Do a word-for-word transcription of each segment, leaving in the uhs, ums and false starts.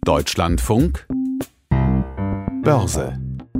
Deutschlandfunk Börse.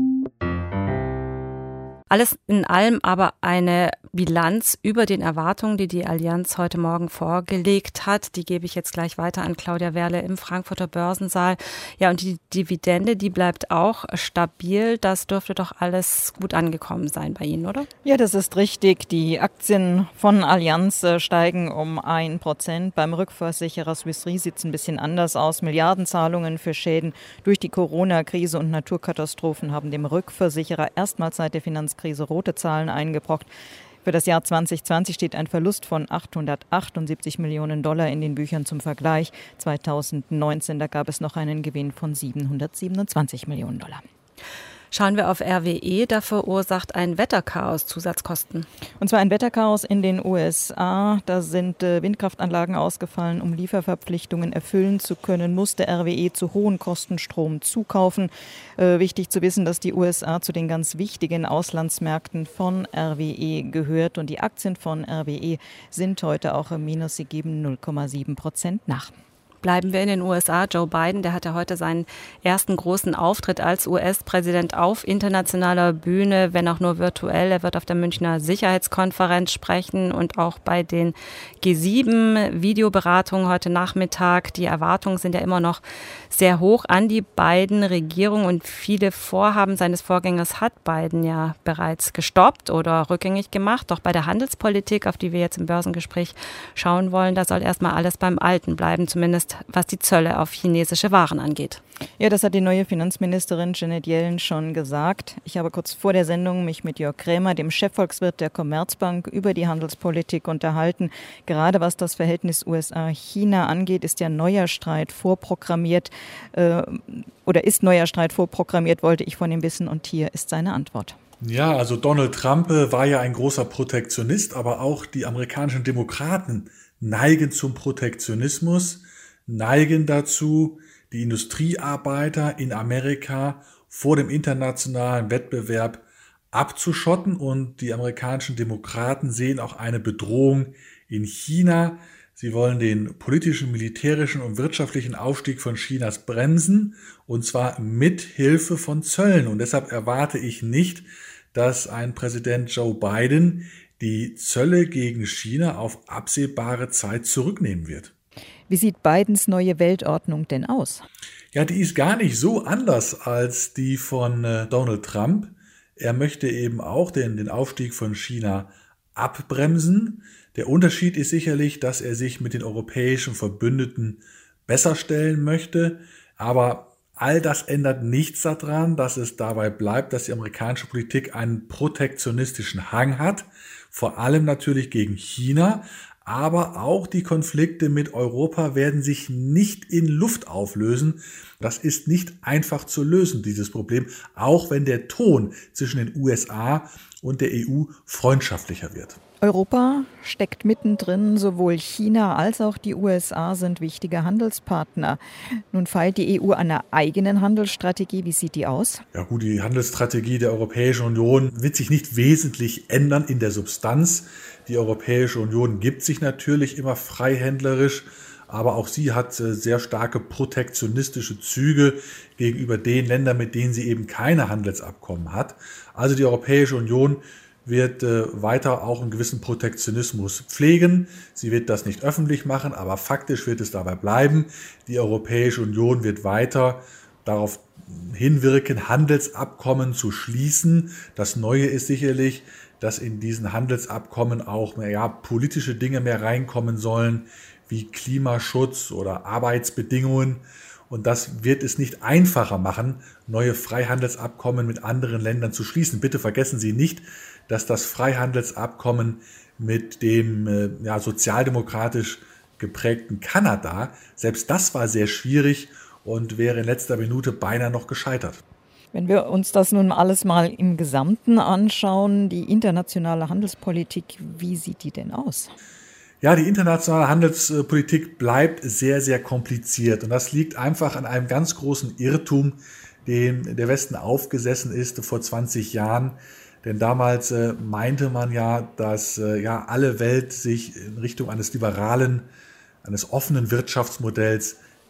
Alles in allem aber eine Bilanz über den Erwartungen, die die Allianz heute Morgen vorgelegt hat. Die gebe ich jetzt gleich weiter an Claudia Werle im Frankfurter Börsensaal. Ja, und die Dividende, die bleibt auch stabil. Das dürfte doch alles gut angekommen sein bei Ihnen, oder? Ja, das ist richtig. Die Aktien von Allianz steigen um ein Prozent. Beim Rückversicherer Swiss Re sieht es ein bisschen anders aus. Milliardenzahlungen für Schäden durch die Corona-Krise und Naturkatastrophen haben dem Rückversicherer erstmals seit der Finanzkrise rote Zahlen eingebrockt. Für das Jahr zwanzig zwanzig steht ein Verlust von achthundertachtundsiebzig Millionen Dollar in den Büchern zum Vergleich. zweitausendneunzehn, da gab es noch einen Gewinn von siebenhundertsiebenundzwanzig Millionen Dollar. Schauen wir auf R W E, da verursacht ein Wetterchaos Zusatzkosten. Und zwar ein Wetterchaos in den U S A. Da sind äh, Windkraftanlagen ausgefallen. Um Lieferverpflichtungen erfüllen zu können, musste R W E zu hohen Kosten Strom zukaufen. Äh, wichtig zu wissen, dass die U S A zu den ganz wichtigen Auslandsmärkten von R W E gehört. Und die Aktien von R W E sind heute auch im Minus. Sie geben null Komma sieben Prozent nach. Bleiben wir in den U S A. Joe Biden, der hatte heute seinen ersten großen Auftritt als U S-Präsident auf internationaler Bühne, wenn auch nur virtuell. Er wird auf der Münchner Sicherheitskonferenz sprechen und auch bei den G sieben Videoberatungen heute Nachmittag. Die Erwartungen sind ja immer noch sehr hoch an die Biden-Regierung und viele Vorhaben seines Vorgängers hat Biden ja bereits gestoppt oder rückgängig gemacht. Doch bei der Handelspolitik, auf die wir jetzt im Börsengespräch schauen wollen, da soll erstmal alles beim Alten bleiben, zumindest was die Zölle auf chinesische Waren angeht. Ja, das hat die neue Finanzministerin Janet Yellen schon gesagt. Ich habe kurz vor der Sendung mich mit Jörg Krämer, dem Chefvolkswirt der Commerzbank, über die Handelspolitik unterhalten. Gerade was das Verhältnis U S A-China angeht, ist ja neuer Streit vorprogrammiert äh, oder ist neuer Streit vorprogrammiert, wollte ich von ihm wissen. Und hier ist seine Antwort. Ja, also Donald Trump war ja ein großer Protektionist, aber auch die amerikanischen Demokraten neigen zum Protektionismus, neigen dazu, die Industriearbeiter in Amerika vor dem internationalen Wettbewerb abzuschotten. Und die amerikanischen Demokraten sehen auch eine Bedrohung in China. Sie wollen den politischen, militärischen und wirtschaftlichen Aufstieg von Chinas bremsen, und zwar mit Hilfe von Zöllen. Und deshalb erwarte ich nicht, dass ein Präsident Joe Biden die Zölle gegen China auf absehbare Zeit zurücknehmen wird. Wie sieht Bidens neue Weltordnung denn aus? Ja, die ist gar nicht so anders als die von äh, Donald Trump. Er möchte eben auch den, den Aufstieg von China abbremsen. Der Unterschied ist sicherlich, dass er sich mit den europäischen Verbündeten besser stellen möchte. Aber all das ändert nichts daran, dass es dabei bleibt, dass die amerikanische Politik einen protektionistischen Hang hat. Vor allem natürlich gegen China. Aber auch die Konflikte mit Europa werden sich nicht in Luft auflösen. Das ist nicht einfach zu lösen, dieses Problem, auch wenn der Ton zwischen den U S A und der E U freundschaftlicher wird. Europa steckt mittendrin, sowohl China als auch die U S A sind wichtige Handelspartner. Nun feilt die E U an einer eigenen Handelsstrategie. Wie sieht die aus? Ja gut, die Handelsstrategie der Europäischen Union wird sich nicht wesentlich ändern in der Substanz. Die Europäische Union gibt sich natürlich immer freihändlerisch, aber auch sie hat sehr starke protektionistische Züge gegenüber den Ländern, mit denen sie eben keine Handelsabkommen hat. Also die Europäische Union wird äh, weiter auch einen gewissen Protektionismus pflegen. Sie wird das nicht öffentlich machen, aber faktisch wird es dabei bleiben. Die Europäische Union wird weiter darauf hinwirken, Handelsabkommen zu schließen. Das Neue ist sicherlich, dass in diesen Handelsabkommen auch mehr, ja, politische Dinge mehr reinkommen sollen, wie Klimaschutz oder Arbeitsbedingungen. Und das wird es nicht einfacher machen, neue Freihandelsabkommen mit anderen Ländern zu schließen. Bitte vergessen Sie nicht, dass das Freihandelsabkommen mit dem äh, ja, sozialdemokratisch geprägten Kanada, selbst das war sehr schwierig und wäre in letzter Minute beinahe noch gescheitert. Wenn wir uns das nun alles mal im Gesamten anschauen, die internationale Handelspolitik, wie sieht die denn aus? Ja, die internationale Handelspolitik bleibt sehr, sehr kompliziert. Und das liegt einfach an einem ganz großen Irrtum, dem der Westen aufgesessen ist vor zwanzig Jahren. Denn damals äh, meinte man ja, dass äh, ja alle Welt sich in Richtung eines liberalen, eines offenen Wirtschaftsmodells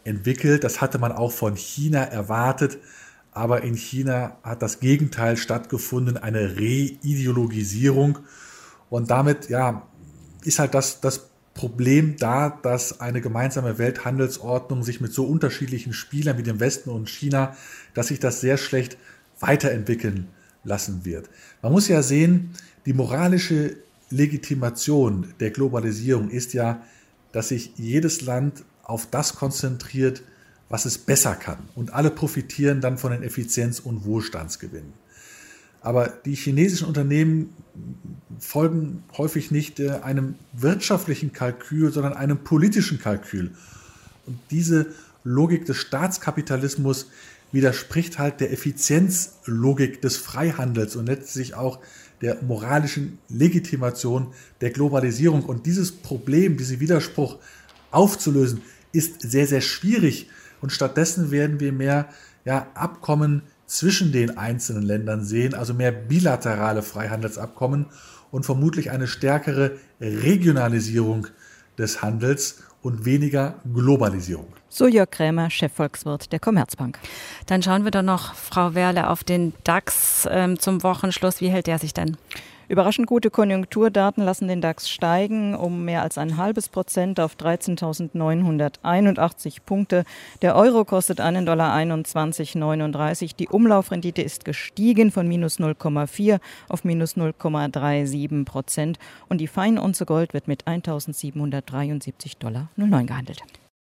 entwickelt. Das hatte man auch von China erwartet. Aber in China hat das Gegenteil stattgefunden, eine Reideologisierung. Und damit ja, ist halt das, das Problem da, dass eine gemeinsame Welthandelsordnung sich mit so unterschiedlichen Spielern wie dem Westen und China, dass sich das sehr schlecht weiterentwickeln lassen wird. Man muss ja sehen, die moralische Legitimation der Globalisierung ist ja, dass sich jedes Land auf das konzentriert, was es besser kann. Und alle profitieren dann von den Effizienz- und Wohlstandsgewinnen. Aber die chinesischen Unternehmen folgen häufig nicht einem wirtschaftlichen Kalkül, sondern einem politischen Kalkül. Und diese Logik des Staatskapitalismus widerspricht halt der Effizienzlogik des Freihandels und letztlich auch der moralischen Legitimation der Globalisierung. Und dieses Problem, diesen Widerspruch aufzulösen, ist sehr, sehr schwierig. Und stattdessen werden wir mehr ja, Abkommen zwischen den einzelnen Ländern sehen, also mehr bilaterale Freihandelsabkommen und vermutlich eine stärkere Regionalisierung des Handels und weniger Globalisierung. So Jörg Krämer, Chefvolkswirt der Commerzbank. Dann schauen wir doch noch, Frau Werle, auf den DAX ähm, zum Wochenschluss. Wie hält der sich denn? Überraschend gute Konjunkturdaten lassen den DAX steigen um mehr als ein halbes Prozent auf dreizehntausendneunhunderteinundachtzig Punkte. Der Euro kostet einen Dollar einundzwanzig neununddreißig. Die Umlaufrendite ist gestiegen von minus null Komma vier auf minus null Komma siebenunddreißig Prozent. Und die Feinunze Gold wird mit eintausendsiebenhundertdreiundsiebzig Dollar null neun gehandelt.